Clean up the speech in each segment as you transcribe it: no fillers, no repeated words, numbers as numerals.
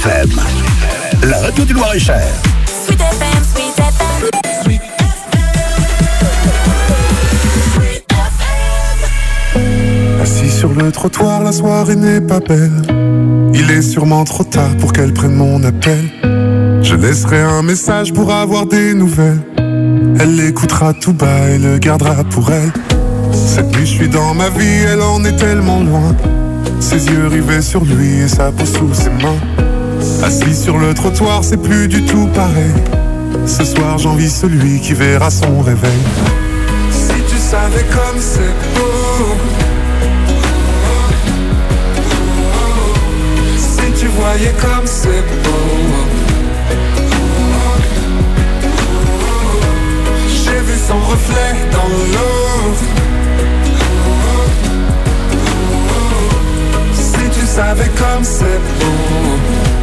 FM, la radio du Loir-et-Cher. Sweet FM, Sweet FM. Sweet FM. Assis sur le trottoir, la soirée n'est pas belle. Il est sûrement trop tard pour qu'elle prenne mon appel. Je laisserai un message pour avoir des nouvelles. Elle l'écoutera tout bas et le gardera pour elle. Cette nuit je suis dans ma vie, elle en est tellement loin. Ses yeux rivés sur lui et sa peau sous ses mains. Assis sur le trottoir, c'est plus du tout pareil. Ce soir j'envie celui qui verra son réveil. Si tu savais comme c'est beau, si tu voyais comme c'est beau. J'ai vu son reflet dans l'eau. Si tu savais comme c'est beau.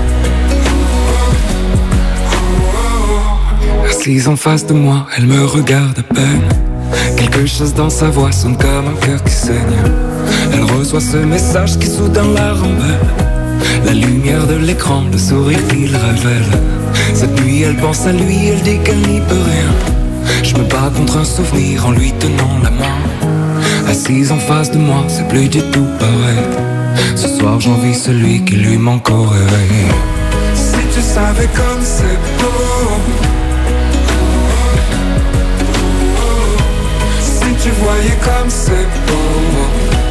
Assise en face de moi, elle me regarde à peine. Quelque chose dans sa voix sonne comme un cœur qui saigne. Elle reçoit ce message qui soudain la rembelle. La lumière de l'écran, le sourire qu'il révèle. Cette nuit elle pense à lui, elle dit qu'elle n'y peut rien. Je me bats contre un souvenir en lui tenant la main. Assise en face de moi, c'est plus du tout pareil. Ce soir j'envie celui qui lui manque au réveil. Si tu savais comme c'est beau. Si tu voyais comme c'est beau.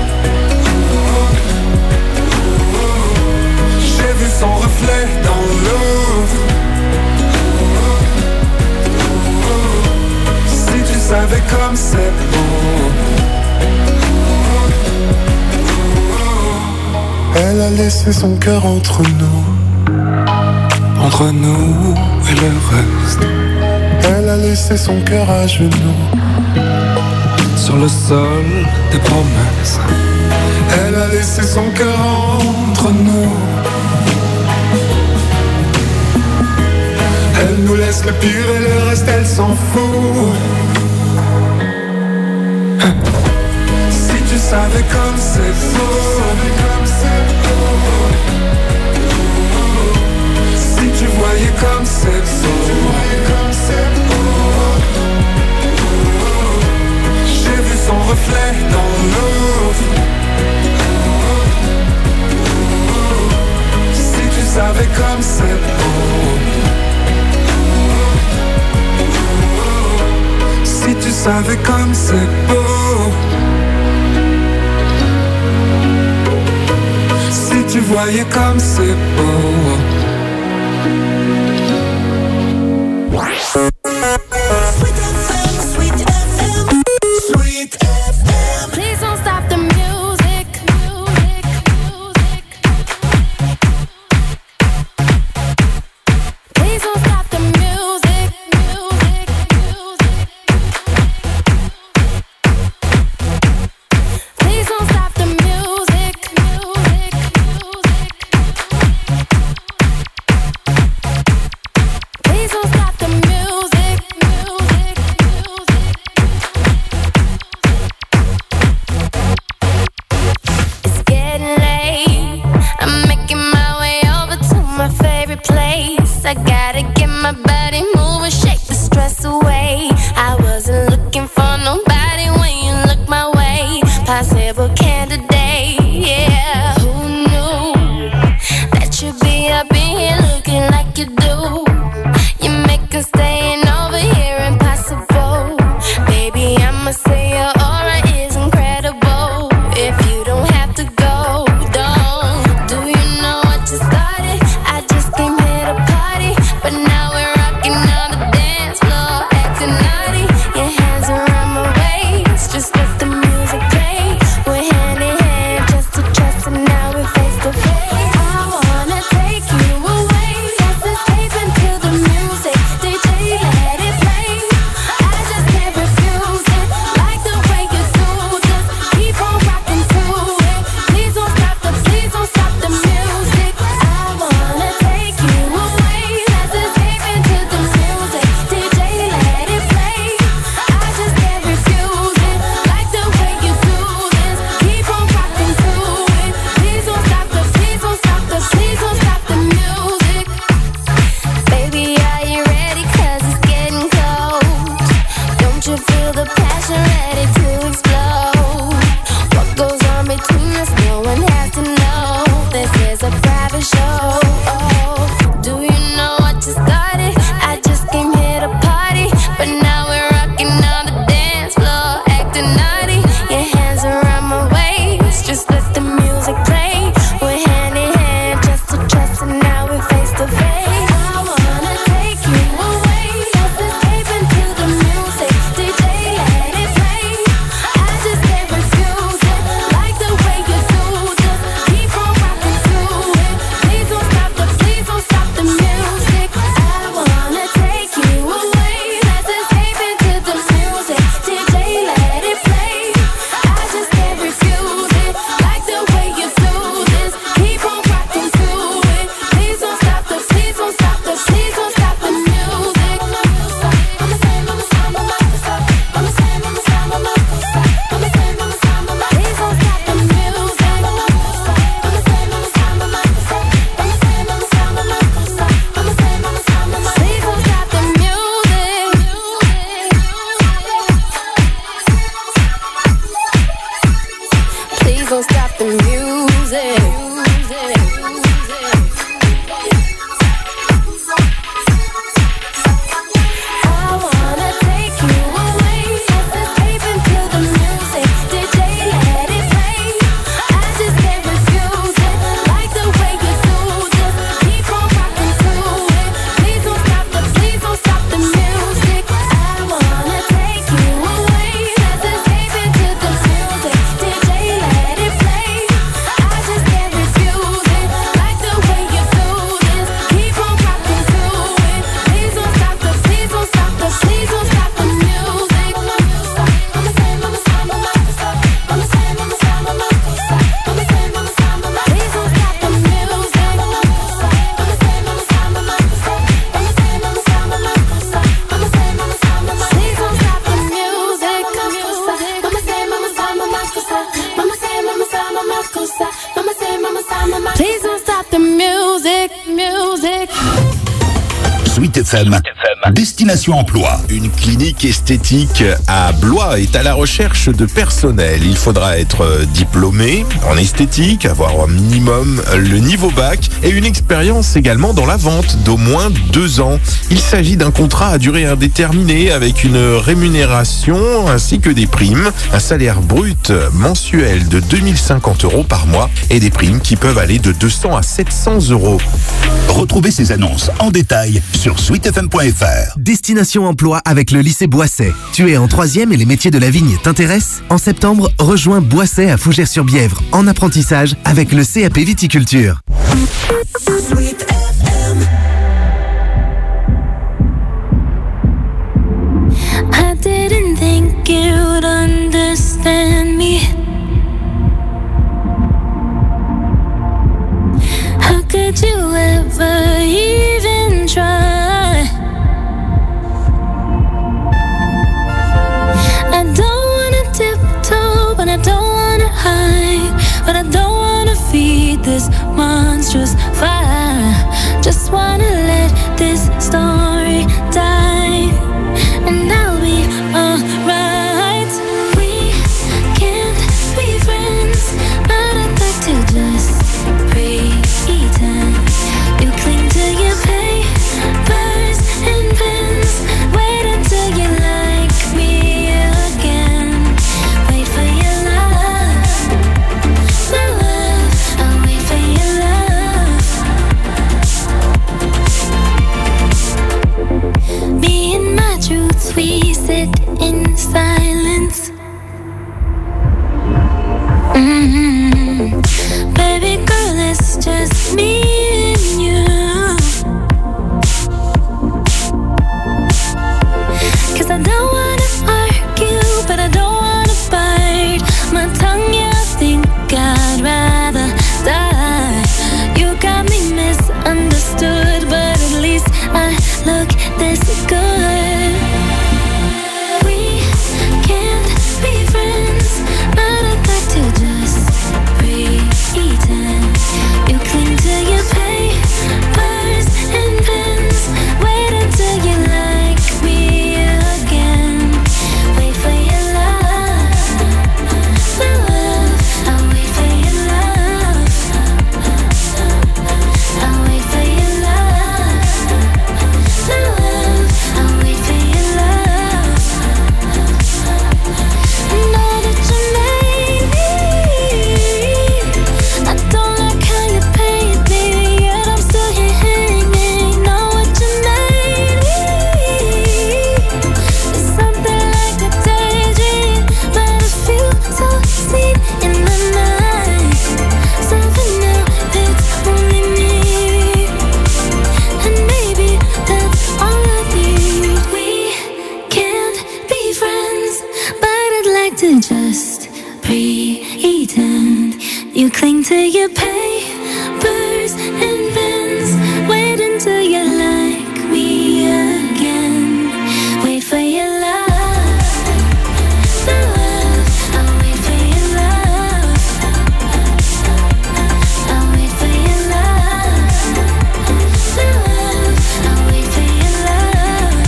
J'ai vu son reflet dans l'eau. Si tu savais comme c'est beau. Elle a laissé son cœur entre nous. Entre nous et le reste. Elle a laissé son cœur à genoux. Sur le sol des promesses. Elle a laissé son cœur entre nous. Elle nous laisse le pire et le reste elle s'en fout. Si tu savais comme c'est beau. Si tu voyais comme c'est beau. J'ai vu son reflet dans l'eau. Si tu savais comme c'est beau. Si tu savais comme c'est beau. Si tu voyais comme c'est beau. you feel the passion ready to explode? What goes on between us, no one has to know. This is a private show. Do you know what you started? I just came here to party, but now we're rocking on the dance floor, acting naughty. Your hands around my waist, just let the music play. We're hand in hand, just to trust, and now we're face to face. I wanna take you away, let's escape into the music. DJ, let it play. I just can't refuse it, like the way you do this. Keep on rocking to it. Please don't stop the music. I wanna take you away, let's escape into the music. DJ, let it play. I just can't refuse it, like the way you do this. Keep on rocking to it. Please don't stop the music. Please don't stop the music. Please don't stop the music. Please don't stop the music. I wanna take you away, let's escape into the music. DJ, let it play. I just can't refuse it, like the way you do this. Keep on rocking to it. Please don't stop the music. I wanna take you away, let's escape into the music. DJ, let it play. I just can't refuse it, like the way you do this. Keep on rocking to it. Please don't stop the music. Please don't stop the music. Sweet FM, Destination Emploi. Une clinique esthétique à Blois est à la recherche de personnel. Il faudra être diplômé en esthétique, avoir un minimum le niveau bac et une expérience également dans la vente d'au moins 2 ans. Il s'agit d'un contrat à durée indéterminée avec une rémunération ainsi que des primes. Un salaire brut mensuel de 2050 € par mois et des primes qui peuvent aller de 200 à 700 €. Retrouvez ces annonces en détail sur sweetfm.fr. Destination Emploi avec le lycée Boisset. Tu es en 3e et les métiers de la vigne t'intéressent? En septembre, rejoins Boisset à Fougères-sur-Bièvre en apprentissage avec le CAP Viticulture. I didn't think you'd understand me. How could you ever even try? I don't wanna tiptoe, but I don't wanna hide. But I don't wanna feed this monstrous fire. Just wanna let this story die, and I'll be alright. We can't be friends, but I'd like to just pretend. You cling to your papers and pens. Wait until you like me again. Wait for your love, my love. I'll wait for your love. Me and my truth, we to just pretend. You cling to your papers and pens. Wait until you like me again. Wait for your love. I'll wait for your love. I'll wait for your love. I'll wait for your love.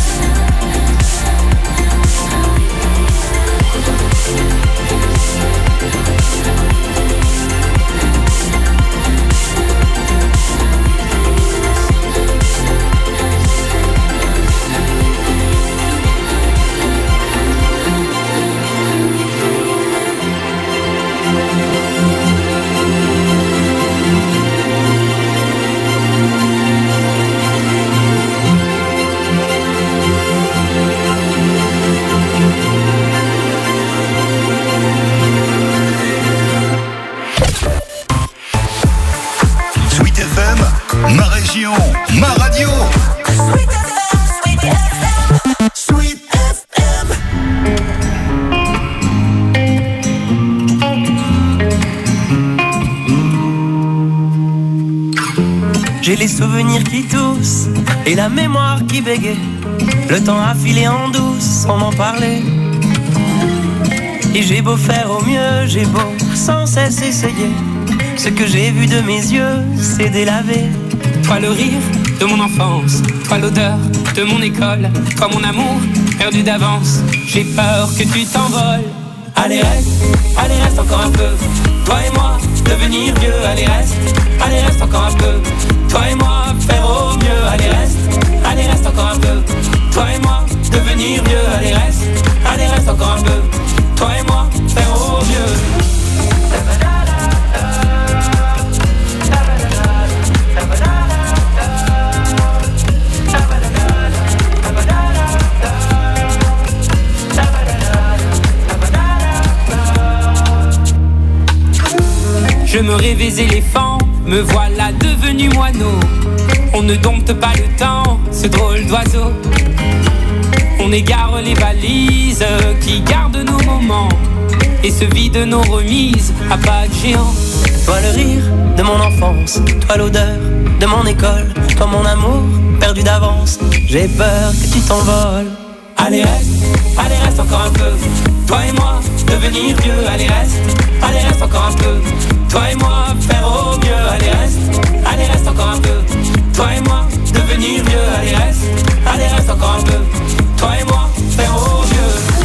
Sweet FM, ma région, ma radio. Sweet FM, Sweet FM, Sweet FM. J'ai les souvenirs qui toussent et la mémoire qui bégaye. Le temps a filé en douce sans m'en parler. Et j'ai beau faire au mieux, j'ai beau sans cesse essayer. Ce que j'ai vu de mes yeux, c'est délavé. Toi le rire de mon enfance, toi l'odeur de mon école, toi mon amour perdu d'avance. J'ai peur que tu t'envoles. Allez reste encore un peu. Toi et moi, devenir vieux. Allez reste encore un peu. Toi et moi, faire au mieux. Allez reste encore un peu. Toi et moi, devenir vieux. Allez reste encore un peu. Toi et moi, faire au mieux. Je me rêvais éléphant, me voilà devenu moineau. On ne dompte pas le temps, ce drôle d'oiseau. On égare les balises qui gardent nos moments et se vident nos remises à pas de géant. Toi le rire de mon enfance, toi l'odeur de mon école, toi mon amour perdu d'avance. J'ai peur que tu t'envoles. Allez reste encore un peu. Toi et moi, devenir vieux. Allez reste encore un peu. Toi et moi, faire au mieux. Allez reste encore un peu. Toi et moi, devenir vieux. Allez reste encore un peu. Toi et moi, faire au mieux.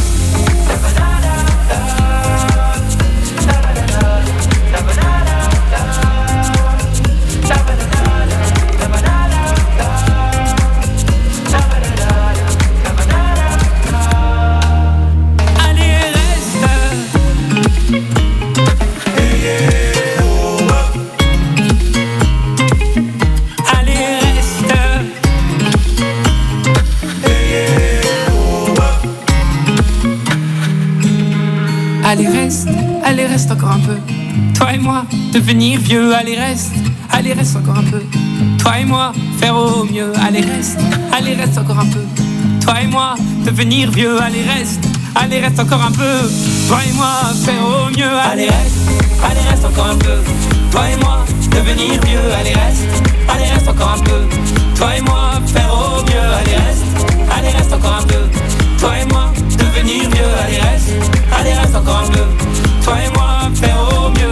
Allez reste encore un peu. Toi et moi, devenir vieux. Allez reste encore un peu. Toi et moi, faire au mieux. Allez reste encore un peu. Toi et moi, devenir vieux. Allez reste encore un peu. Toi et moi, faire au mieux. Allez reste encore un peu. Toi et moi, devenir vieux. Allez reste encore un peu. Toi et moi, faire au mieux. Allez reste encore un peu. Toi et moi, devenir vieux. Allez reste encore un peu. Toi et moi, faire au mieux.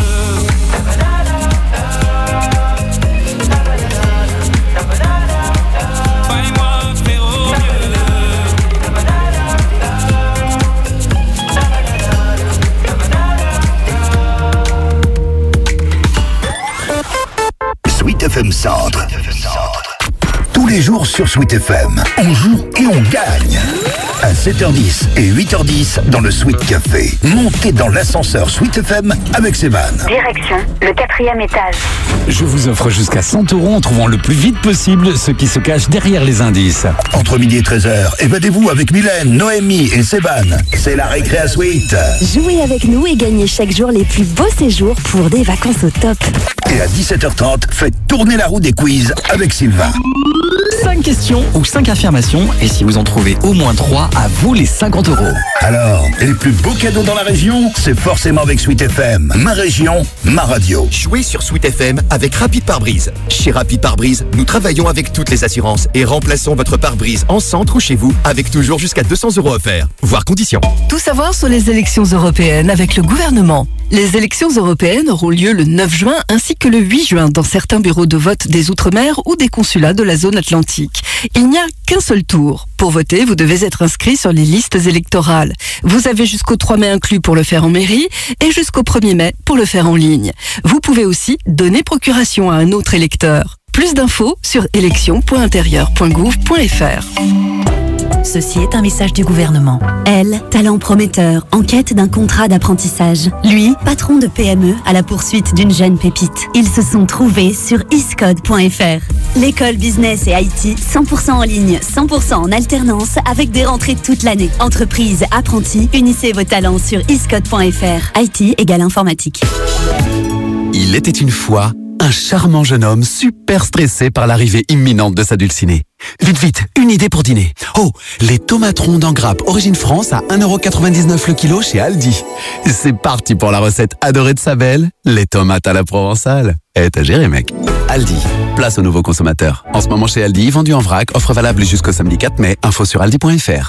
Toi et moi, faire au mieux. Sweet FM Centre. Tous les jours sur Sweet FM, on joue et on gagne. À 7h10 et 8h10 dans le Sweet Café. Montez dans l'ascenseur Sweet FM avec Seban. Direction le 4e étage. Je vous offre jusqu'à 100 € en trouvant le plus vite possible ce qui se cache derrière les indices. Entre midi et 13h, évadez-vous avec Mylène, Noémie et Seban. C'est la récré à Sweet. Jouez avec nous et gagnez chaque jour les plus beaux séjours pour des vacances au top. Et à 17h30, faites tourner la roue des quiz avec Sylvain. 5 questions ou 5 affirmations, et si vous en trouvez au moins 3, à vous les 50 €. Alors, les plus beaux cadeaux dans la région, c'est forcément avec Sweet FM. Ma région, ma radio. Jouez sur Sweet FM avec Rapide Pare-Brise. Chez Rapide Pare-Brise, nous travaillons avec toutes les assurances et remplaçons votre pare-brise en centre ou chez vous avec toujours jusqu'à 200 € offerts. Voir conditions. Tout savoir sur les élections européennes avec le gouvernement. Les élections européennes auront lieu le 9 juin ainsi que le 8 juin dans certains bureaux de vote des Outre-mer ou des consulats de la zone atlantique. Il n'y a qu'un seul tour. Pour voter, vous devez être inscrit sur les listes électorales. Vous avez jusqu'au 3 mai inclus pour le faire en mairie et jusqu'au 1er mai pour le faire en ligne. Vous pouvez aussi donner procuration à un autre électeur. Plus d'infos sur élections.intérieur.gouv.fr. Ceci est un message du gouvernement. Elle, talent prometteur, en quête d'un contrat d'apprentissage. Lui, patron de PME à la poursuite d'une jeune pépite. Ils se sont trouvés sur iscode.fr. L'école business et IT 100% en ligne, 100% en alternance avec des rentrées toute l'année. Entreprise, apprentis, unissez vos talents sur iscode.fr. IT égale informatique. Il était une fois un charmant jeune homme super stressé par l'arrivée imminente de sa dulcinée. Vite, vite, une idée pour dîner. Oh, les tomates rondes en grappe Origine France à 1,99€ le kilo chez Aldi. C'est parti pour la recette adorée de sa belle, les tomates à la provençale. T'as géré, mec. Aldi, place aux nouveaux consommateurs. En ce moment chez Aldi, vendu en vrac, offre valable jusqu'au samedi 4 mai, info sur aldi.fr.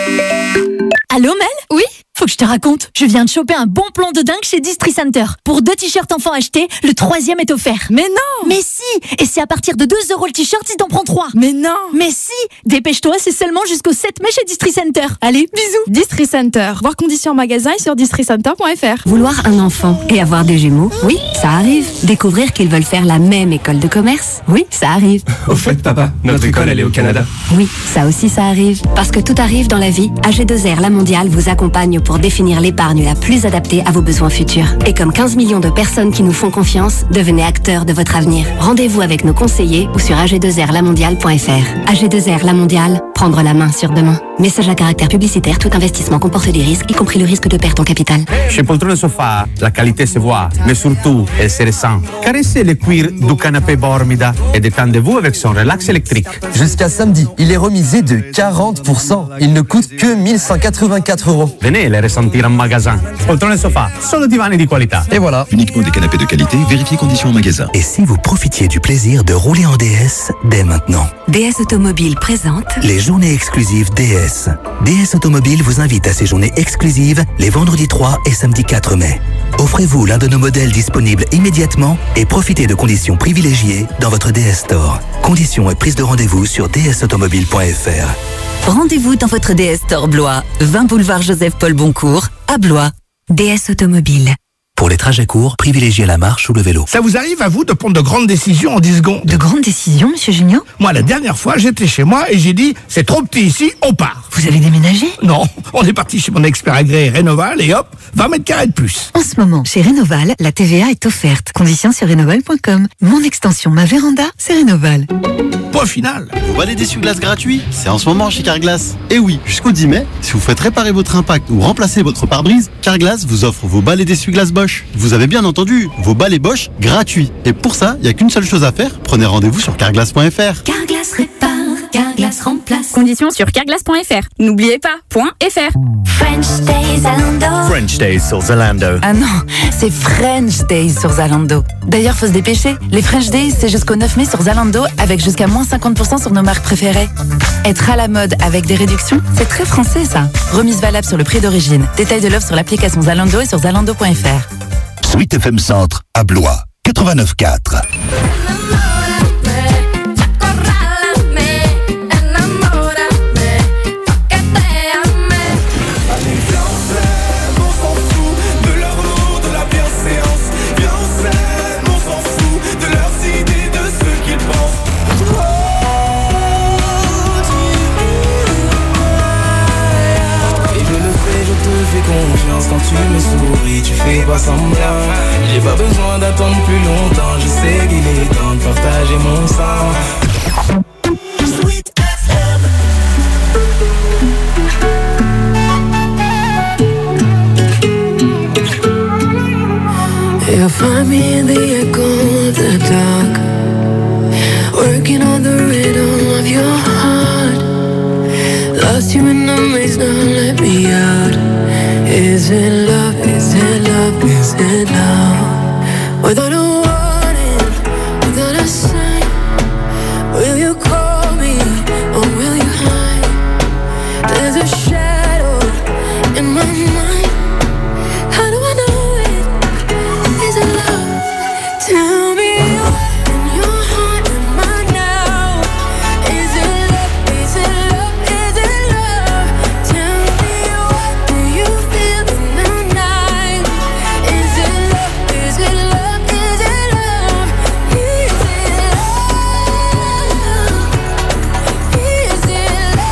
Allô Mel ? Oui ? Faut que je te raconte. Je viens de choper un bon plan de dingue chez Distri Center. Pour 2 t-shirts enfants achetés, le 3e est offert. Mais non ! Mais si ! Et c'est à partir de 2€ le t-shirt si t'en prends 3. Mais non ! Mais si ! Dépêche-toi, c'est seulement jusqu'au 7 mai chez Distri Center. Allez, bisous ! Distri Center. Voir conditions en magasin et sur districenter.fr. Vouloir un enfant et avoir des jumeaux, oui, ça arrive. Découvrir qu'ils veulent faire la même école de commerce, oui, ça arrive. Au fait, papa, notre école, elle est au Canada. Oui, ça aussi, ça arrive. Parce que tout arrive dans la vie, AG2R La Mondiale vous accompagne pour définir l'épargne la plus adaptée à vos besoins futurs. Et comme 15 millions de personnes qui nous font confiance, devenez acteurs de votre avenir. Rendez-vous avec nos conseillers ou sur ag2rlamondiale.fr. AG2R La Mondiale, prendre la main sur demain. Message à caractère publicitaire, tout investissement comporte des risques, y compris le risque de perte en capital. Chez Poltrone Sofa, la qualité se voit, mais surtout, elle se ressent. Caressez le cuir du canapé Bormida et détendez-vous avec son relax électrique. Jusqu'à samedi, il est remisé de 40%. Il ne coûte que 1184€. Venez les ressentir en magasin. Poltrone Sofa, solo divani di qualità. Et voilà. Uniquement des canapés de qualité, vérifiez conditions en magasin. Et si vous profitiez du plaisir de rouler en DS dès maintenant? DS Automobile présente les journées exclusives DS. DS Automobile vous invite à ces journées exclusives les vendredis 3 et samedi 4 mai. Offrez-vous l'un de nos modèles disponibles immédiatement et profitez de conditions privilégiées dans votre DS Store. Conditions et prise de rendez-vous sur dsautomobile.fr. Rendez-vous dans votre DS Store Blois, 20 boulevard Joseph-Paul Boncourt, à Blois. DS Automobile. Pour les trajets courts, privilégiez la marche ou le vélo. Ça vous arrive à vous de prendre de grandes décisions en 10 secondes? De grandes décisions, monsieur Junio? Moi, la dernière fois, j'étais chez moi et j'ai dit, c'est trop petit ici, on part. Vous avez déménagé? Non, on est parti chez mon expert agréé Rénoval et hop, 20 mètres carrés de plus. En ce moment, chez Rénoval, la TVA est offerte. Conditions sur rénoval.com. Mon extension, ma véranda, c'est Rénoval. Point final. Vous balais d'essuie-glace gratuit? C'est en ce moment chez Carglass. Et oui, jusqu'au 10 mai, si vous faites réparer votre impact ou remplacer votre pare-brise, Carglass vous offre vos balais d'essuie-glace Bosch. Vous avez bien entendu, vos balais Bosch gratuits. Et pour ça, il n'y a qu'une seule chose à faire. Prenez rendez-vous sur carglass.fr. Carglass répare, Carglass remplace. Conditions sur carglass.fr. N'oubliez pas, .fr. French Days Zalando. French Days sur Zalando. Ah non, c'est French Days sur Zalando. D'ailleurs, faut se dépêcher. Les French Days, c'est jusqu'au 9 mai sur Zalando avec jusqu'à moins 50% sur nos marques préférées. Être à la mode avec des réductions, c'est très français ça. Remise valable sur le prix d'origine. Détail de l'offre sur l'application Zalando et sur zalando.fr. Sweet FM Centre à Blois, 89.4. Quand tu me souris, tu fais pas semblant. J'ai pas besoin d'attendre plus longtemps. Je sais qu'il est temps de partager mon sang. Sweet FM. You'll find me in the echo of the dark, working on the rhythm of your heart. Lost you in the maze, now let me out. Is it love? Is it love? Is it love? Without a warning, without a sign, will you call me or will you hide? There's a shadow in my mind. How do I know it? Is it love? Tell me what in your heart am I now? Is it love? Is it love? Is it love? Tell me what do you feel in the night? Is it love? Is it love? Is it love? Is it love? Is it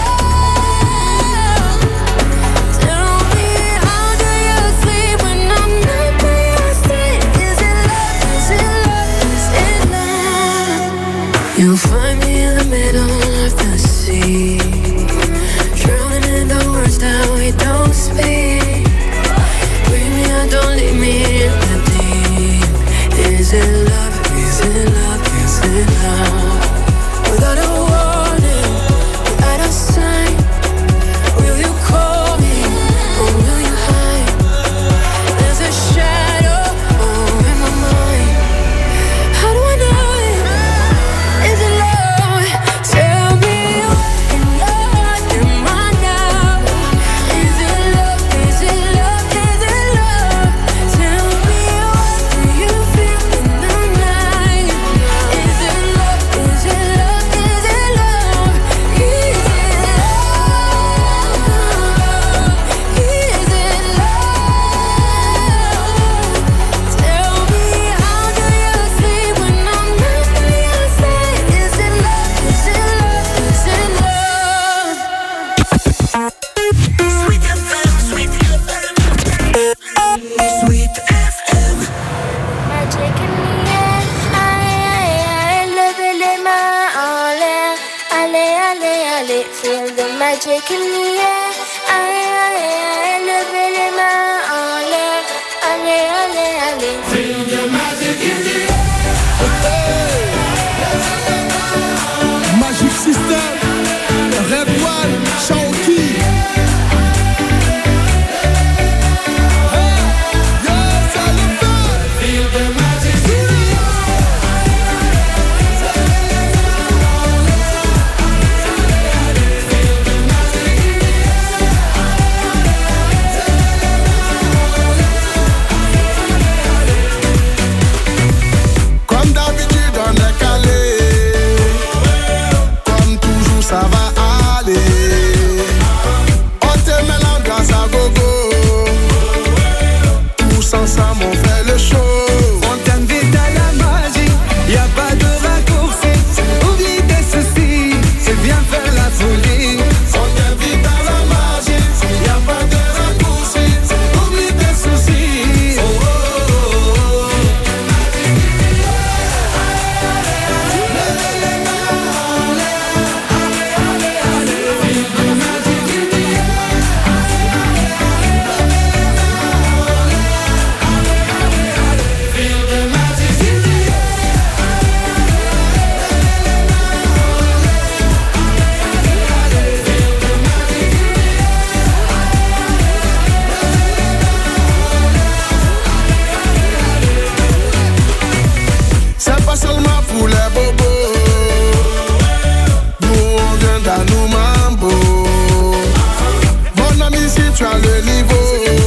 love? Tell me how do you sleep when I'm not by your side? Is it love? Is it love? Is it love? You'll find me in the middle of the sea, drowning in the words that we don't speak. Bring me out, don't leave me in the deep. Is it love? Is it love? Is it love? Without a warning, without a sign, will you call me or will you hide? There's a shadow in my mind. How do I know it? Is it love? Tell me what in your heart am I now? Is it love? Is it love? Is it love? Tell me what do you feel in the night? Is it love? Is it love? Is it love? Is it love? Is it love? Tell me how do you sleep when I'm not by your side? Is it love? Is it love? Is it love? Sweet FM, Sweet FM, Sweet FM. Magic in the air, aïe aïe aïe, levez les mains en l'air, allez allez allez, feel the magic in the air, aïe aïe aïe, levez les mains en l'air, allez allez allez, feel the magic in the Magic System, Red One, Shaoki. Comme d'habitude on est calé, comme toujours ça va aller. On te met l'ambiance à gogo, tous ensemble on fait le show. On t'invite à la magie, y'a pas de raccourci. Oublie tes soucis, c'est bien faire la folie. On t'invite à la magie, y'a pas de raccourci. Oublie tes soucis. Oh, oh, oh, oh. C'est pas seulement pour les bobos, nous on vient dans nos mambo. Mon ami, si tu as le niveau,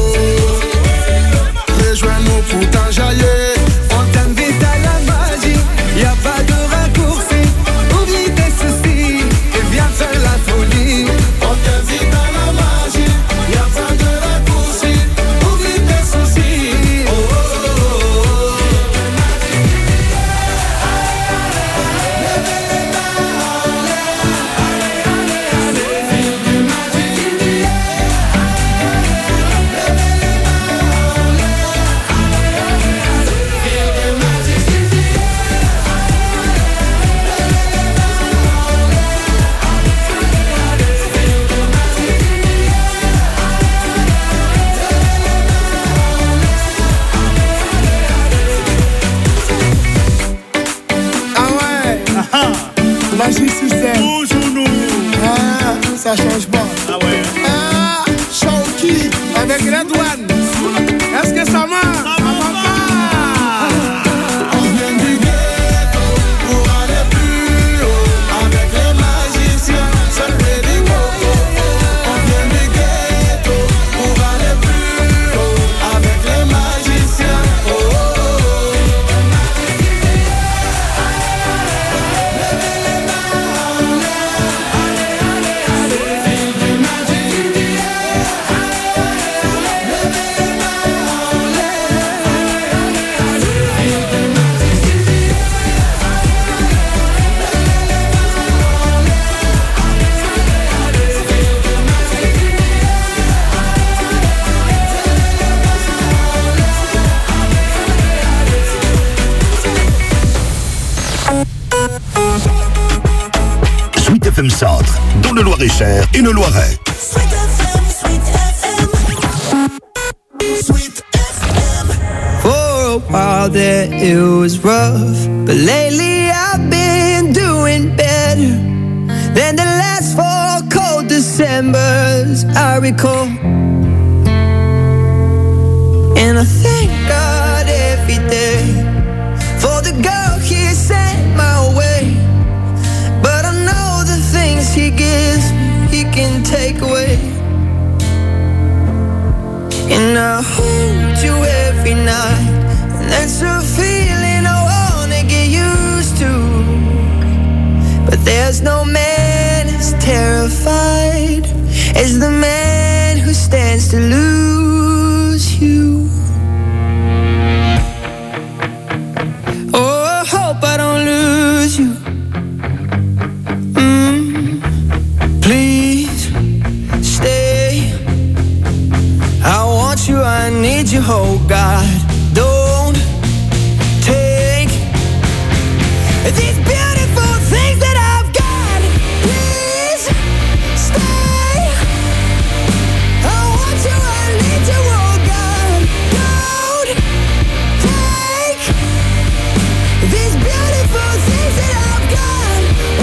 rejoins-nous pour t'enjailler. On t'invite à la magie, y'a pas de raccourci. Oublie tes soucis et viens faire la folie. On t'invite à la magie, y'a pas de raccourci. Oublie tes soucis. Oh, oh, oh, oh. Est-ce que ça marche? Sweet FM Centre, dans le Loir-et-Cher et le Loiret. For a while there it was rough, but lately I've been doing better than the last 4 cold Decembers I recall. And I thank God every day for the girl He sent my way. But I know the things He gives me, He can take away. And I hold you every night, and that's a feeling I wanna get used to. But there's no man as terrified as the man who stands to lose you. Oh, I hope I don't lose you. Please stay. I want you, I need you, oh God. Don't take these beautiful things that I've got. Please stay. I want you, I need you, oh God. Don't take these beautiful things that I've got.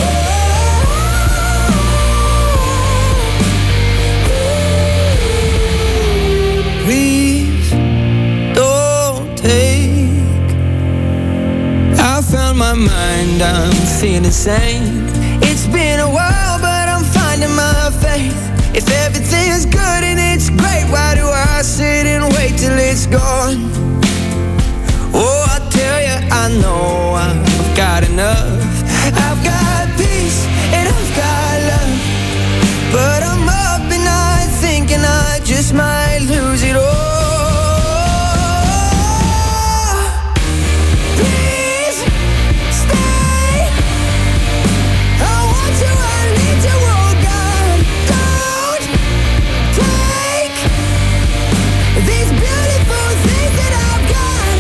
Please don't take. I found my mind, I'm feeling sane. It's been a while, but I'm finding my faith. If everything's good and it's great, why do I sit and wait till it's gone? Oh, I tell you, I know I've got enough. I've got peace and I've got love, but I'm up and I thinking I just might lose it all. Please stay. I want you, I need you, oh God. Don't take these beautiful things that I've got.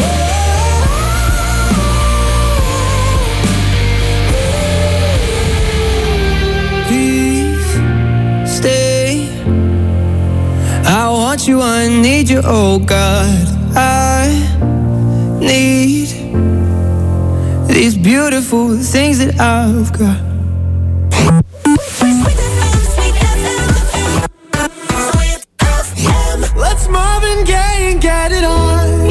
Please stay. I want you, I need you, oh God. I need these beautiful things that I've got. Let's Marvin Gaye and get it on.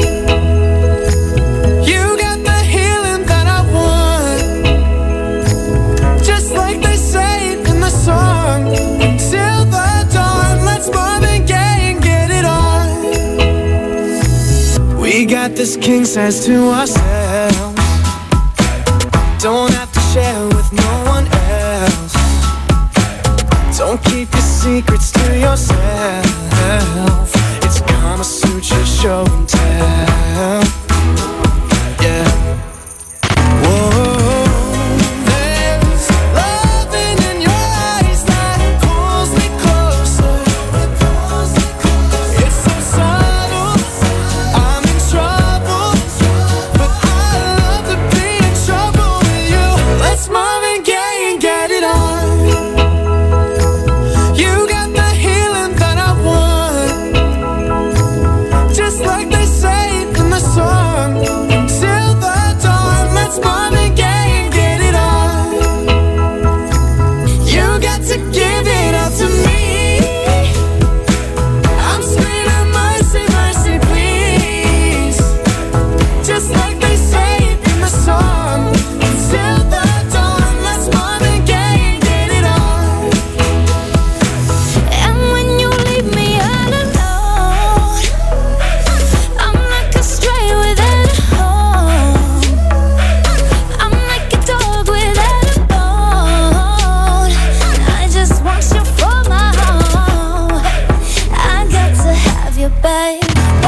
You got the healing that I want, just like they say in the song. Till the dawn, let's Marvin Gaye and get it on. We got this king size to ourselves, don't have to share with no one else. Don't keep your secrets to yourself. It's Kama Sutra show and tell. Yeah. Whoa. There's loving in your eyes that pulls me closer. It's so subtle, I'm in trouble, but I love to be in trouble with you. Let's Marvin Gaye and get it on. You got the healing that I want, just like they say in the song. Till the dawn, let's Marvin Gaye and get it on. You got to give it up to me. I'm screaming my babe. Oh,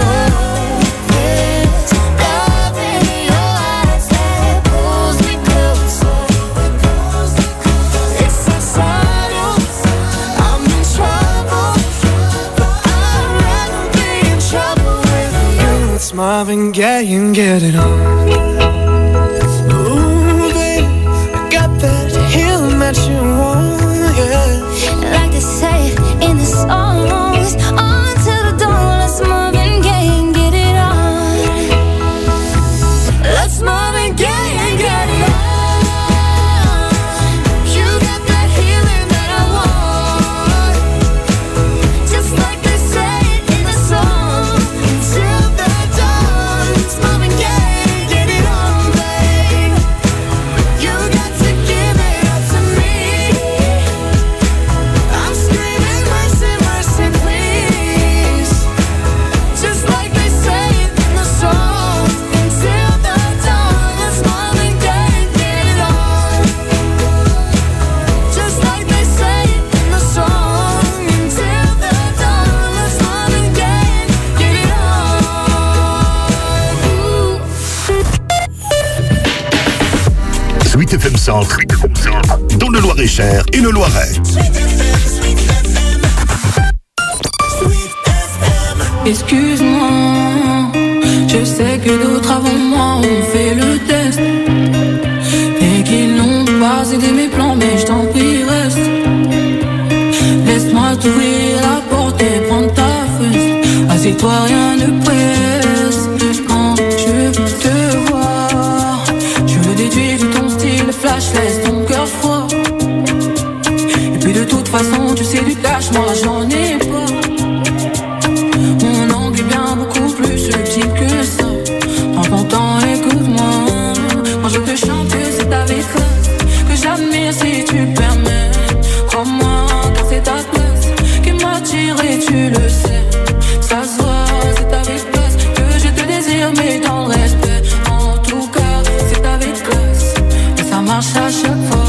there's love in your eyes that pulls me closer. It's so subtle, I'm in trouble, but I'd rather be in trouble with you. It's Marvin Gaye and Get It On. Ooh, baby, I got that healing that you want, yeah. Like they say in the songs, on to the dawn, let's Marvin Gaye and get it on. Let's Marvin Gaye and get it on. You got that healing that I want, just like they say in the song, till the dawn. Let's Marvin Gaye and get it on, babe. You got to give it up to me. I'm screaming mercy, mercy, please. Just like they say in the song, until the dawn. Let's Marvin Gaye and get it on. Just like they say in the song, until the dawn. Let's Marvin Gaye and get it on. Sweet FM Centre, dans le Loir-et-Cher et le Loiret. Excuse-moi, je sais que d'autres avant moi ont fait le test et qu'ils n'ont pas aidé mes plans, mais je t'en prie reste. Laisse-moi t'ouvrir la porte et prendre ta fesse. Assieds-toi, rien ne presse. Quand je te vois, je le déduis de ton style flash, laisse ton cœur froid. Et puis de toute façon, tu sais du cash, moi j'en ai pas. Mon angle est bien beaucoup plus subtil que ça. Prends ton temps, écoute-moi. Quand je te chante, c'est avec classe que j'admire si tu permets. Crois-moi, car c'est ta place qui m'attire et tu le sais. Ça se voit, c'est avec classe que je te désire, mais dans le respect. En tout cas, c'est avec classe et ça marche à chaque fois.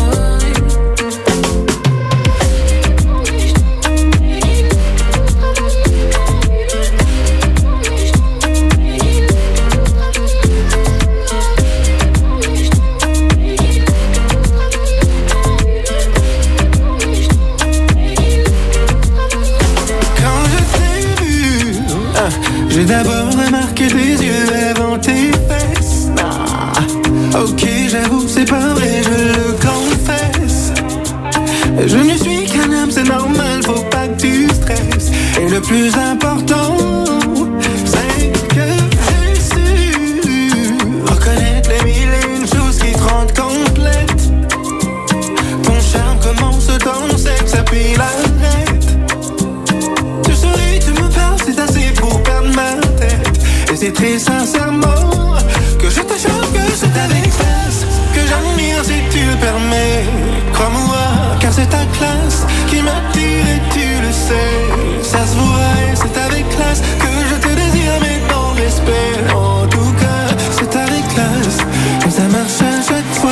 J'ai d'abord remarqué tes yeux avant tes fesses. Ah, ok, j'avoue, c'est pas vrai, je le confesse. Je ne suis qu'un homme, c'est normal, faut pas que tu stresses. Et le plus important, c'est que j'ai su reconnaître les mille et une choses qui te rendent complète. Ton charme commence dans le sexe, puis l'arrête. Tu souris, tu me parles, c'est assez pour perdre ma tête. Et c'est très sincèrement que je te chante, que c'est avec classe que j'admire si tu le permets. Crois-moi, car c'est ta classe qui m'attire et tu le sais. Ça se voit et c'est avec classe que je te désire, mais dans le respect. En tout cas, c'est avec classe et ça marche à chaque fois.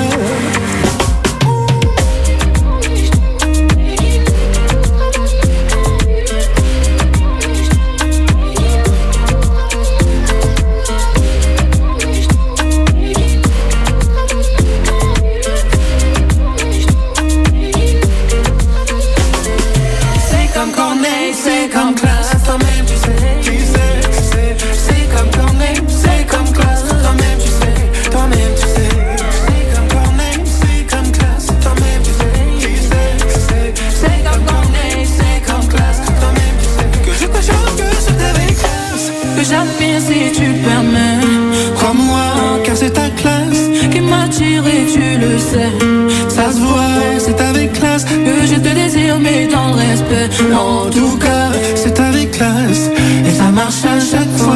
C'est comme classe, toi-même tu sais, c'est comme Corneille, c'est comme classe, toi-même tu sais, c'est comme Corneille, c'est comme classe, toi-même tu sais, c'est comme Corneille, c'est comme classe, toi-même tu sais, que je te chante, que c'est avec classe, que j'admire si tu permets, crois-moi, car c'est ta classe qui m'attire et tu le sais, ça se voit, c'est avec classe, que je te désire mais dans le respect, en tout cas, c'est avec classe et ça marche à chaque fois.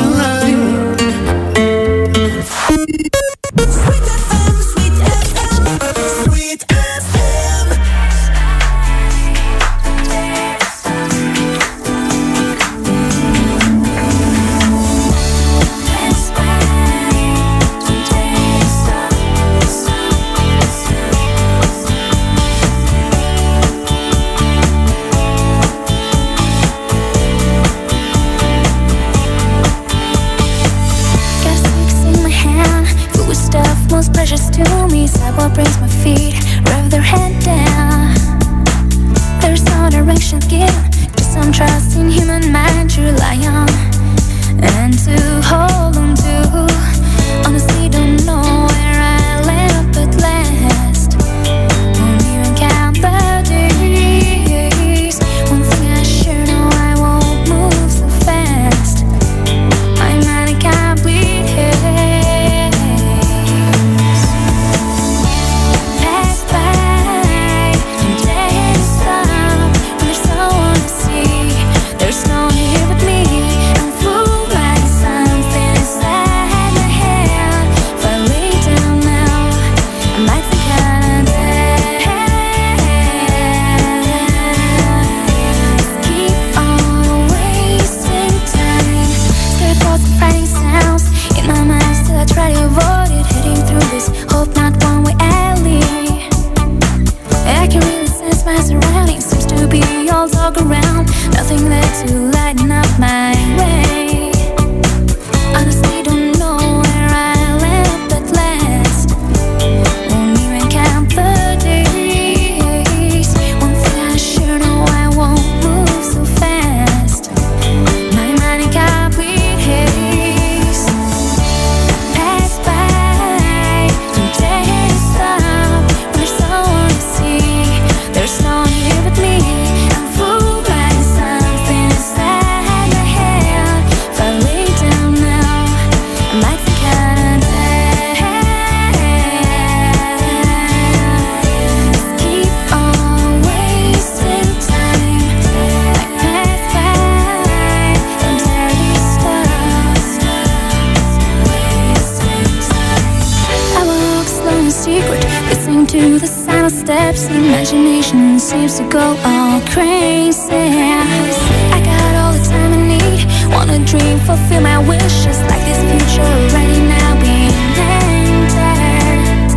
steps. Imagination seems to go all crazy. I got all the time I need. Wanna dream, fulfill my wishes. Like this future already now being entered.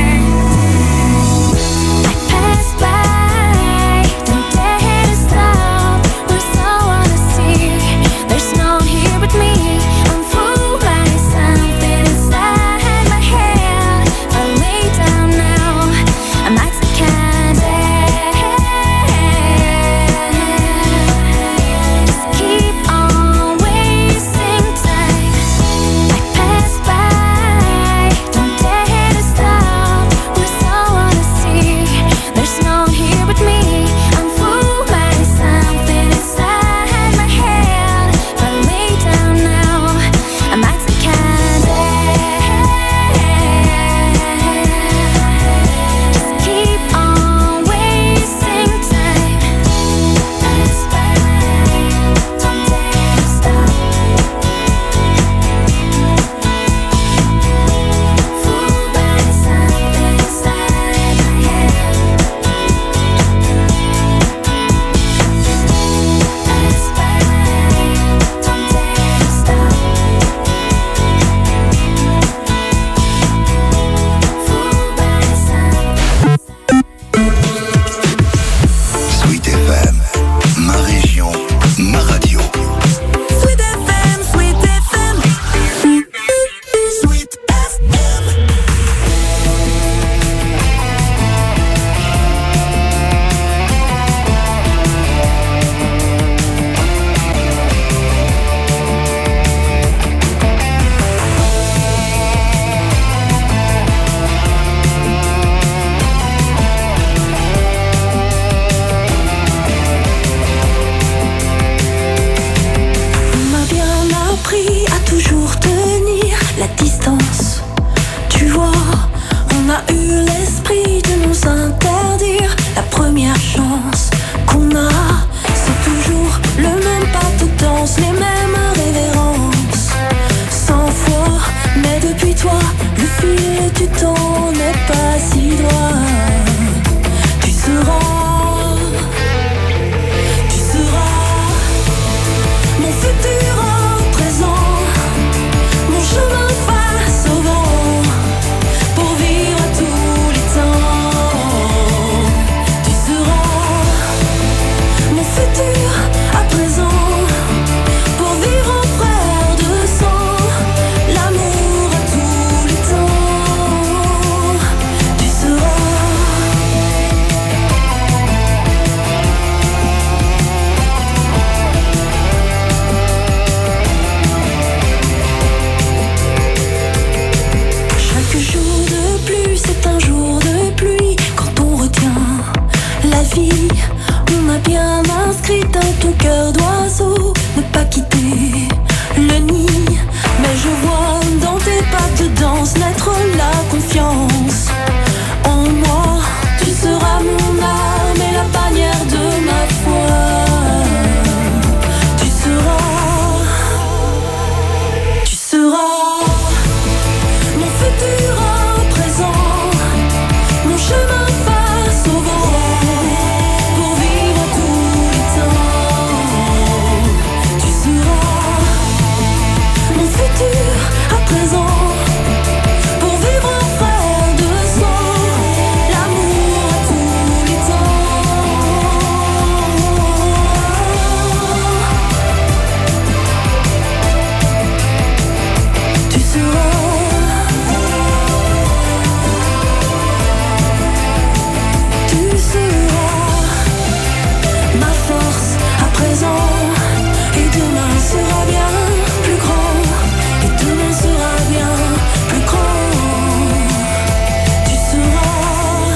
I pass by, don't dare to stop. We're so on the sea. There's no one here but me. I'm fooled by something inside my head. I lay down now. I'm like the candy. Just keep on wasting time. I pass by, don't dare to stop. We're so on the sea. There's no one here but me. I'm fooled by something inside my head. If I lay down now, I'm like the candy. Just keep on wasting time. Pass by, don't dare to stop. Fooled by something inside my head. Pass by, don't dare to stop. Fooled by Sweet FM, ma région, ma radio. Sweet FM, Sweet FM. Sweet FM. On m'a bien appris à toujours tenir la distance. Tu vois, on a eu l'esprit de nous interdire la première chance qu'on a. C'est toujours le même pas de danse, les mêmes révérences. 100 fois, mais depuis toi, le fil du temps n'est pas si droit. Tu seras mon futur en présent, mon chemin face au vent, pour vivre à tous les temps. Tu seras mon futur à présent, pour vivre en frère de sang, l'amour à tous les temps. Tu seras chaque jour de pluie, c'est un jour de pluie. Quand on retient la vie, on a bien inscrit dans ton cœur d'oiseau ne pas quitter le nid. Mais je vois dans tes pas de danse naître la confiance en moi. Tu seras mon âme et la bannière de ma foi. Tu seras mon futur en présent, mon chemin face au vent, pour vivre tous les temps. Tu seras mon futur à présent, pour vivre en frère de sang, l'amour à tous les temps. Tu seras ma force à présent, et demain sera bien plus grand, et demain sera bien plus grand. Tu seras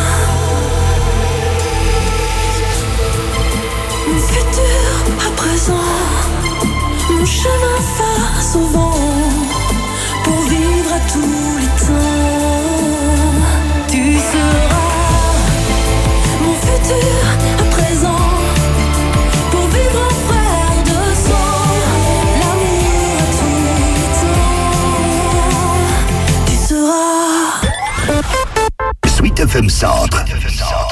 mon futur à présent, mon chemin face au vent, pour vivre à tous les temps. Tu seras mon futur à présent, pour vivre en frère de sang, l'amour à tous les temps. Tu seras Sweet FM Centre.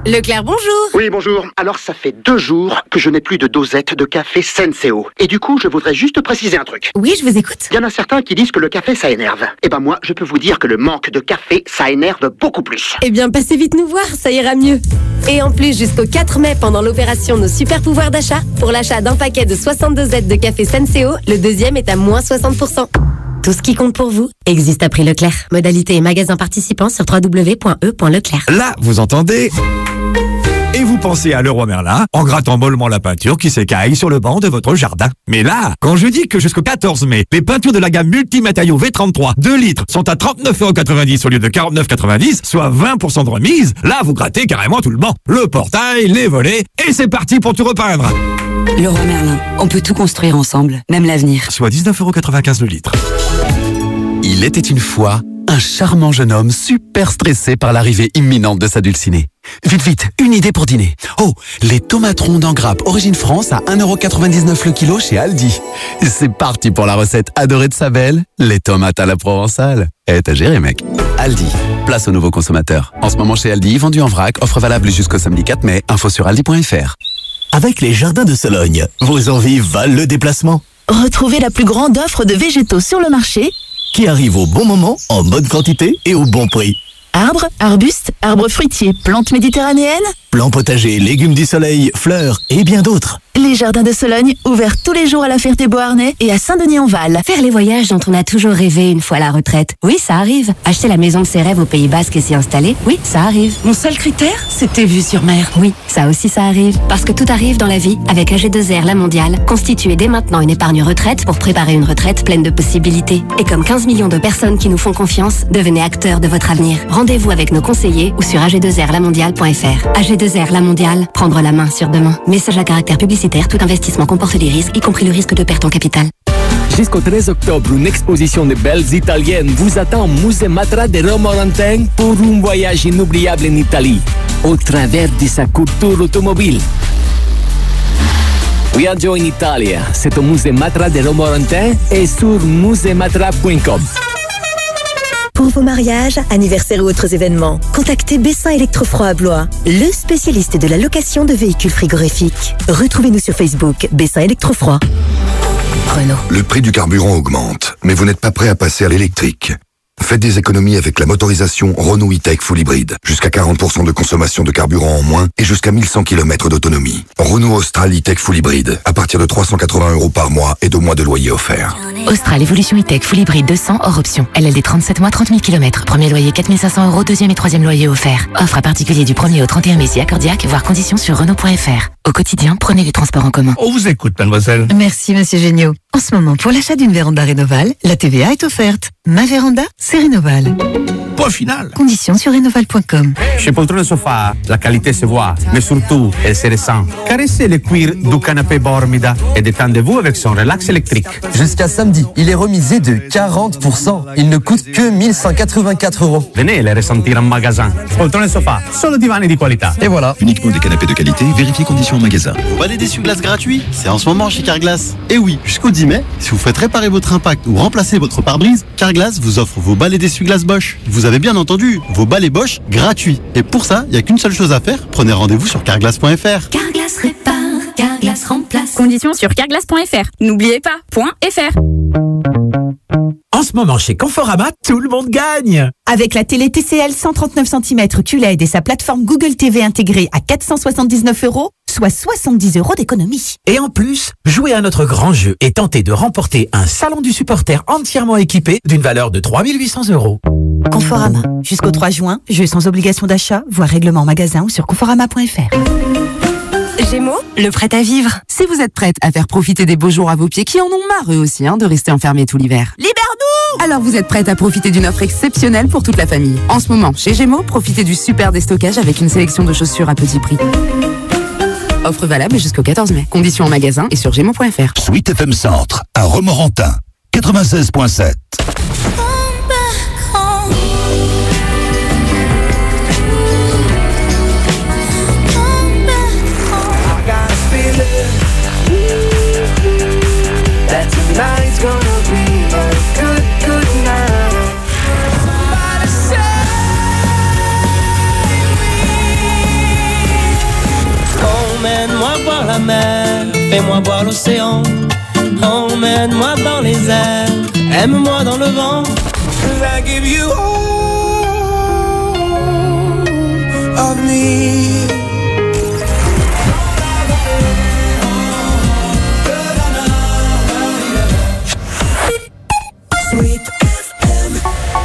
Leclerc, bonjour. Oui, bonjour. Alors, ça fait 2 jours que je n'ai plus de dosette de café Senseo. Et du coup, je voudrais juste préciser un truc. Oui, je vous écoute. Il y en a certains qui disent que le café, ça énerve. Eh ben moi, je peux vous dire que le manque de café, ça énerve beaucoup plus. Eh bien, passez vite nous voir, ça ira mieux. Et en plus, jusqu'au 4 mai, pendant l'opération Nos Super Pouvoirs d'achat, pour l'achat d'un paquet de 60 dosettes de café Senseo, le deuxième est à moins 60%. Tout ce qui compte pour vous existe à prix Leclerc. Modalité et magasin participants sur www.e.leclerc. Là, vous entendez ? Et vous pensez à Leroy Merlin en grattant mollement la peinture qui s'écaille sur le banc de votre jardin. Mais là, quand je dis que jusqu'au 14 mai, les peintures de la gamme Multimatériaux V33 2 litres sont à 39,90€ au lieu de 49,90€, soit 20% de remise, là vous grattez carrément tout le banc. Le portail, les volets, et c'est parti pour tout repeindre. Leroy Merlin, on peut tout construire ensemble, même l'avenir. Soit 19,95€ le litre. Il était une fois un charmant jeune homme super stressé par l'arrivée imminente de sa dulcinée. Vite, vite, une idée pour dîner. Oh, les tomates rondes en grappe Origine France à 1,99€ le kilo chez Aldi. C'est parti pour la recette adorée de sa belle, les tomates à la provençale. T'as géré, mec. Aldi, place aux nouveaux consommateurs. En ce moment chez Aldi, vendu en vrac, offre valable jusqu'au samedi 4 mai, info sur aldi.fr. Avec les jardins de Sologne, vos envies valent le déplacement. Retrouvez la plus grande offre de végétaux sur le marché, qui arrive au bon moment, en bonne quantité et au bon prix. Arbres, arbustes, arbres fruitiers, plantes méditerranéennes, plants potagers, légumes du soleil, fleurs et bien d'autres. Les jardins de Sologne, ouverts tous les jours à la Ferté-Beauharnais et à Saint-Denis-en-Val. Faire les voyages dont on a toujours rêvé une fois à la retraite. Oui, ça arrive. Acheter la maison de ses rêves au Pays Basque et s'y installer. Oui, ça arrive. Mon seul critère, c'était vue sur mer. Oui, ça aussi ça arrive. Parce que tout arrive dans la vie. Avec AG2R La Mondiale, constituez dès maintenant une épargne retraite pour préparer une retraite pleine de possibilités. Et comme 15 millions de personnes qui nous font confiance, devenez acteurs de votre avenir. Rendez-vous avec nos conseillers ou sur ag2rlamondiale.fr. AG2R La Mondiale, prendre la main sur demain. Message à caractère publicitaire, tout investissement comporte des risques, y compris le risque de perte en capital. Jusqu'au 13 octobre, une exposition de belles italiennes vous attend au Musée Matra de Romorantin pour un voyage inoubliable en Italie, au travers de sa culture automobile. Viaggio in Italia, c'est au Musée Matra de Romorantin et sur musematra.com. Pour vos mariages, anniversaires ou autres événements, contactez Bessin Électrofroid à Blois, le spécialiste de la location de véhicules frigorifiques. Retrouvez-nous sur Facebook, Bessin Électrofroid. Renault. Le prix du carburant augmente, mais vous n'êtes pas prêt à passer à l'électrique. Faites des économies avec la motorisation Renault E-Tech Full Hybrid. Jusqu'à 40% de consommation de carburant en moins et jusqu'à 1100 km d'autonomie. Renault Austral E-Tech Full Hybrid. À partir de 380€ par mois et 2 mois de loyer offert. Austral Evolution E-Tech Full Hybrid 200 hors option. LLD 37 mois, 30 000 km. Premier loyer 4 500€, deuxième et troisième loyer offert. Offre à particulier du 1er au 31 mai si accordiaque, voire conditions sur Renault.fr. Au quotidien, prenez les transports en commun. On vous écoute, mademoiselle. Merci, monsieur Géniaud. En ce moment, pour l'achat d'une véranda Rénoval, la TVA est offerte. Ma véranda, c'est Rénoval. Point final. Conditions sur rénoval.com. Chez Poltrone Sofa, la qualité se voit, mais surtout, elle se ressent. Caressez le cuir du canapé Bormida et détendez-vous avec son relax électrique. Jusqu'à samedi, il est remisé de 40%. Il ne coûte que 1184€. Venez les ressentir en magasin. Poltrone Sofa, solo divani di qualità. Et voilà. Uniquement des canapés de qualité, vérifiez conditions en magasin. Vos balais d'essuie-glace gratuits, c'est en ce moment chez Carglass. Et oui, jusqu'au 10 mai, si vous faites réparer votre impact ou remplacer votre pare-brise, Carglass vous offre vos balais d'essuie-glace Bosch. Vous avez bien entendu, vos balais Bosch gratuits. Et pour ça, il n'y a qu'une seule chose à faire, prenez rendez-vous sur carglass.fr. Carglass répare, Carglass remplace. Conditions sur carglass.fr. N'oubliez pas, .fr. En ce moment, chez Conforama, tout le monde gagne. Avec la télé TCL 139 cm QLED et sa plateforme Google TV intégrée à 479€, soit 70€ d'économie. Et en plus, jouez à notre grand jeu et tentez de remporter un salon du supporter entièrement équipé d'une valeur de 3 800€. Conforama. Jusqu'au 3 juin, jeu sans obligation d'achat, voire règlement magasin ou sur conforama.fr. Gémeaux, le prêt à vivre. Si vous êtes prête à faire profiter des beaux jours à vos pieds qui en ont marre eux aussi de rester enfermés tout l'hiver. Libère-nous! Alors vous êtes prête à profiter d'une offre exceptionnelle pour toute la famille. En ce moment, chez Gémeaux, profitez du super déstockage avec une sélection de chaussures à petit prix. Offre valable jusqu'au 14 mai. Conditions en magasin et sur gémeaux.fr. Sweet FM Centre, à Romorantin, 96.7. Tonight's gonna be a good, good night. Somebody save me. l'océan. Emmène-moi dans les airs, aime-moi dans le vent. I give you all of me. Sweet FM.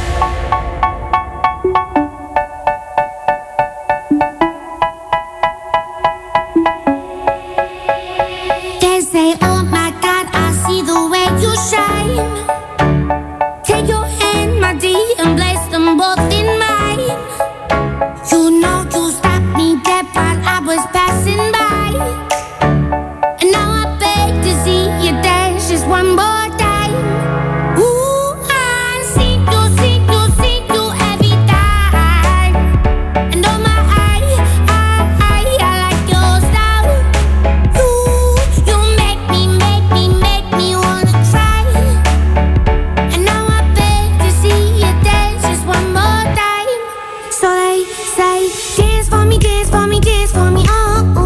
They say, oh my God, I see the way you shine. Take your hand, my dear, and place them both in mine. You know you stopped me dead while I was passing by. And now I beg to see you dance just one more time. Ooh, I see you every time. And oh my, I like your style. You make me wanna cry. And now I beg to see you dance just one more time. So they say, dance for me, dance for me, dance for me, oh.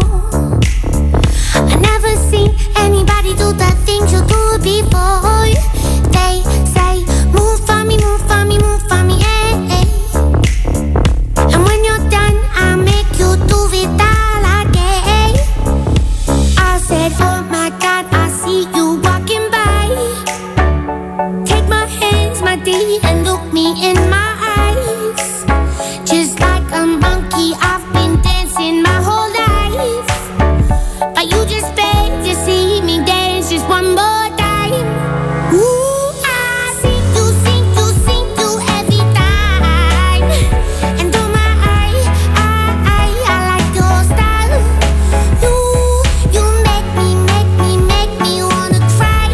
I never seen anybody do the things you do before. They say, move for me, move for me, move for me, eh. And when you're done, I'll make you do it all again. I said, oh my God, I see you walking by. Take my hands, my dear, and look me in my eyes. Just like a monkey, I've been dancing my whole life. But you just beg to see me dance just one more time. Ooh, I see you every time. And oh my, I like your style. You make me wanna cry.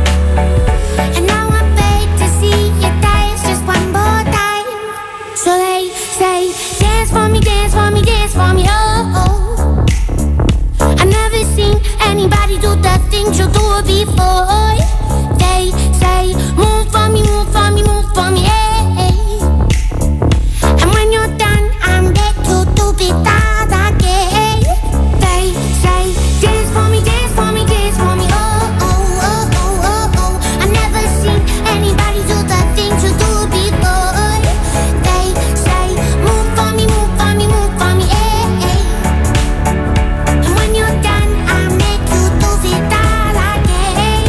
And now I beg to see you dance just one more time. So they say, dance for me, dance for me, dance for me, oh. I never seen anybody do the things you do before. They say, move for me, move for me, move for me, eh. And when you're done, I'm back to do it all again. They say, dance for me, dance for me, dance for me, oh. I never seen anybody do the things you do before. They say, move for me, move for me, move for me, eh. And when you're done, I'll make you do it all again.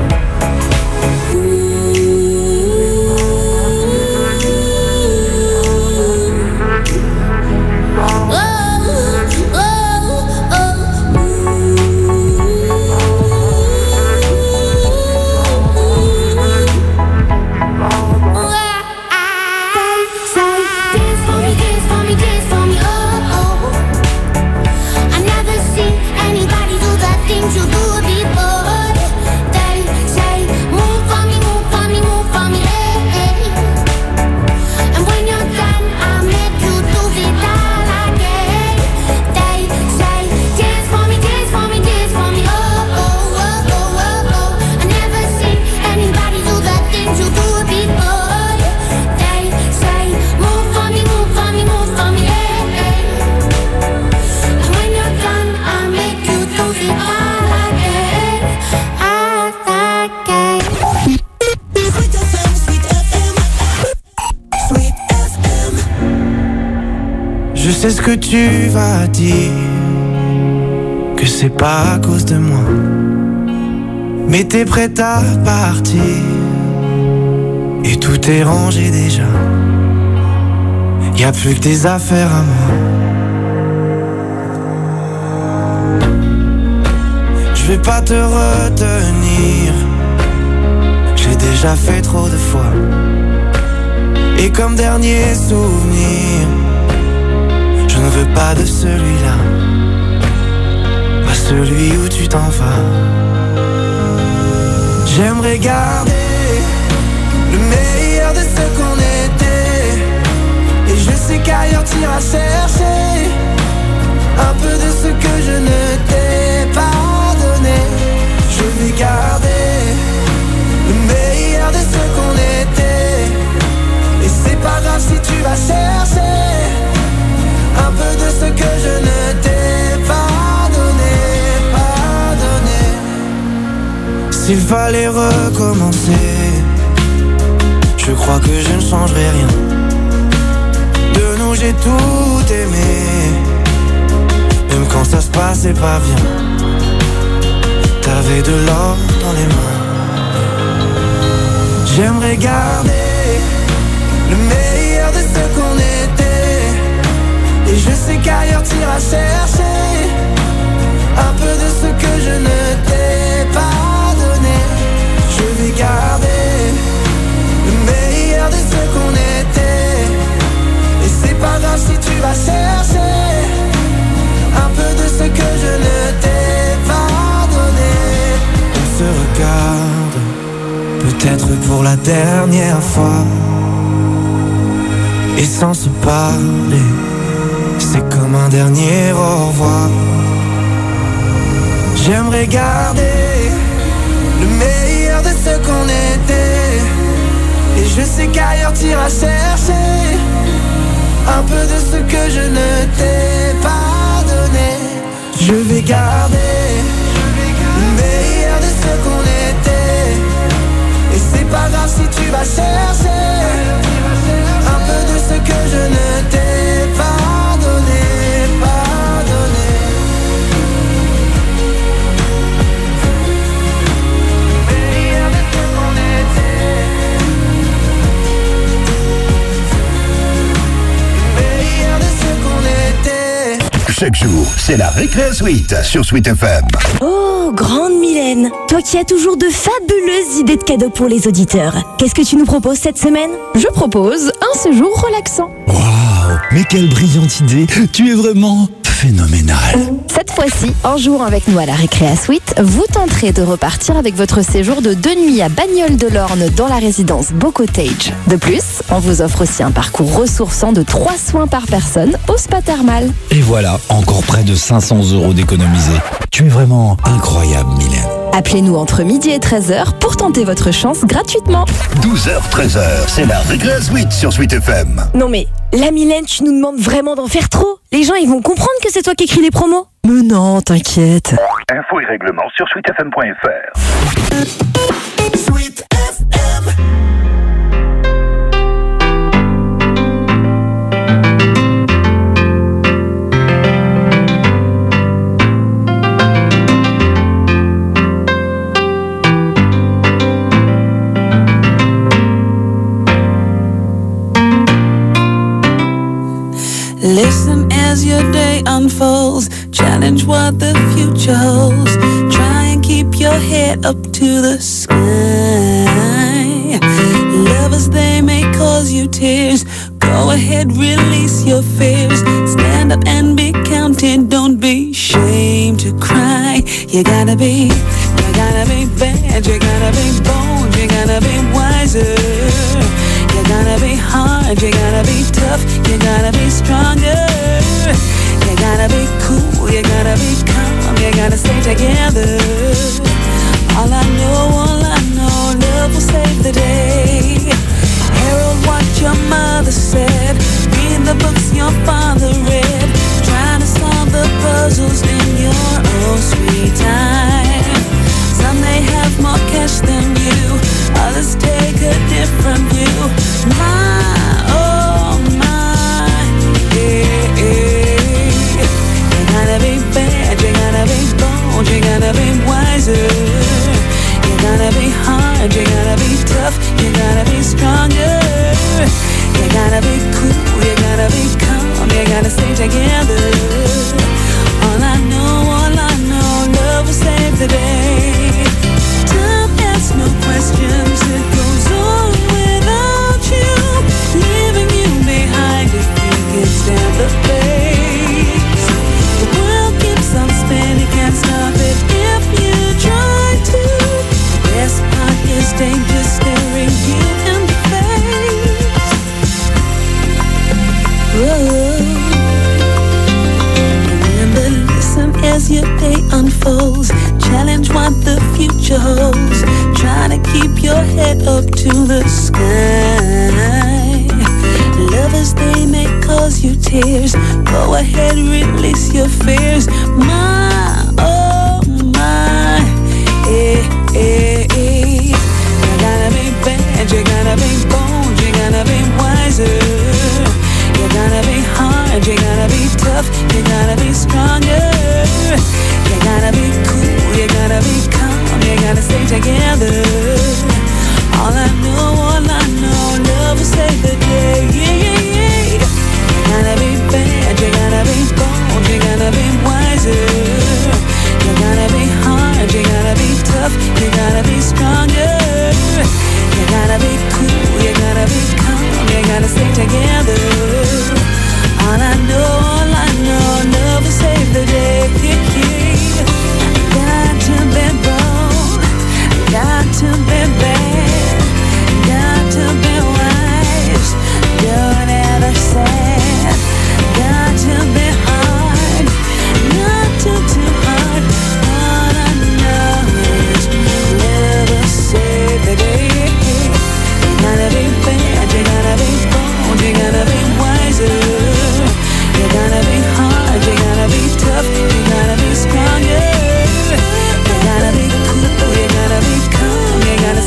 Dance for me, dance for me, dance for me, oh. I never seen anybody do the things you do before. They say, move for me, move for me, move for me, eh. And when you're done, I'll make you do it all again. They say, dance for me, dance for me, dance for me, oh. I never seen anybody do the things you do before. They say, move for me, move for me, move for me, eh. And when you're done, I'll make you do it all again, Sweet FM, Sweet FM, Sweet FM. Je sais ce que tu vas dire, que c'est pas à cause de moi. Mais t'es prête à partir, et tout est rangé déjà. Y a plus que des affaires à moi. Je vais pas te retenir, j'ai déjà fait trop de fois. Et comme dernier souvenir, je ne veux pas de celui-là, pas celui où tu t'en vas. J'aimerais garder le meilleur de ce qu'on était. Et je sais qu'ailleurs t'iras chercher un peu de ce que je ne t'ai pas donné. Je vais garder le meilleur de ce qu'on était. Et c'est pas grave si tu vas chercher un peu de ce que je ne t'ai pas donné, pas donné. s'il fallait recommencer, je crois que je ne changerai rien. De nous j'ai tout aimé, même quand ça se passait pas bien. T'avais de l'or dans les mains. J'aimerais garder le meilleur de ce qu'on était, et je sais qu'ailleurs t'iras chercher un peu de ce que je ne t'ai pas donné. Je vais garder le meilleur de ce qu'on était, et c'est pas grave si tu vas chercher un peu de ce que je ne t'ai pas donné. On se regarde, peut-être pour la dernière fois, et sans se parler, c'est comme un dernier au revoir. J'aimerais garder le meilleur de ce qu'on était, et je sais qu'ailleurs t'iras chercher un peu de ce que je ne t'ai pas donné. Je vais garder le meilleur de ce qu'on était, et c'est pas grave si tu vas chercher un peu de ce que je ne t'ai pas donné, pas donné. Chaque jour, c'est la Récré Suite sur Sweet FM. Oh, grande Mylène, toi qui as toujours de fabuleuses idées de cadeaux pour les auditeurs. Qu'est-ce que tu nous proposes cette semaine? Je propose un séjour relaxant. Waouh, mais quelle brillante idée. Tu es vraiment phénoménal. Cette fois-ci, en jouant avec nous à la Récréa Suite, vous tenterez de repartir avec votre séjour de 2 nuits à Bagnoles-de-l'Orne dans la résidence Beau Cottage. De plus, on vous offre aussi un parcours ressourçant de 3 soins par personne au spa thermal. Et voilà, encore près de 500 € d'économisés. Tu es vraiment incroyable, Mylène. Appelez-nous entre midi et 13h pour tenter votre chance gratuitement. 12h, 13h, c'est la Récré Suite sur Sweet FM. Non mais, la Mylène, tu nous demandes vraiment d'en faire trop. Les gens, ils vont comprendre que c'est toi qui écris les promos. Mais non, t'inquiète. Infos et règlements sur sweetfm.fr. Sweet FM. Listen as your day unfolds. Challenge what the future holds. Try and keep your head up to the sky. Lovers, they may cause you tears. Go ahead, release your fears. Stand up and be counted. Don't be ashamed to cry. You gotta be bad. You gotta be bold. You gotta be wiser. You gotta be hard, you gotta be tough, you gotta be stronger. You gotta be cool, you gotta be calm, you gotta stay together. All I know, love will save the day. Herald what your mother said, read the books your father read. Trying to solve the puzzles in your own sweet time. Some may have more cash than you, others take a different view. My, oh my, yeah, yeah. You gotta be bad, you gotta be bold, you gotta be wiser. You gotta be hard, you gotta be tough, you gotta be stronger. You gotta be cool, you gotta be calm, you gotta stay together. All I know, love will save the day. Time asks no questions, it goes on without you, leaving you behind if you can stand the pace. The world keeps on spinning, can't stop it if you try to. The best part is danger staring you in the face. Whoa. Remember, listen as your day unfolds. Challenge what the future holds. Try to keep your head up to the sky. Lovers, they may cause you tears. Go ahead, release your fears. My